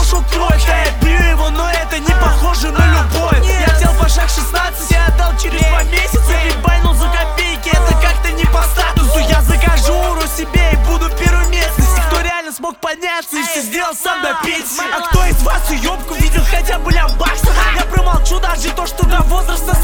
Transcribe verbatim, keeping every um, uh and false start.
пошел кровь. Да я бью его, но это не похоже на любовь. Я хотел по шаг шестнадцать и отдал через два месяца. Ведь байнул за копейки, это как-то не по статусу. Я закажу уру себе и буду первым местом. Кто реально смог подняться и все сделал сам до пенсии. А кто из вас уебку видел хотя бы лям баксов? Я промолчу даже то, что до возраста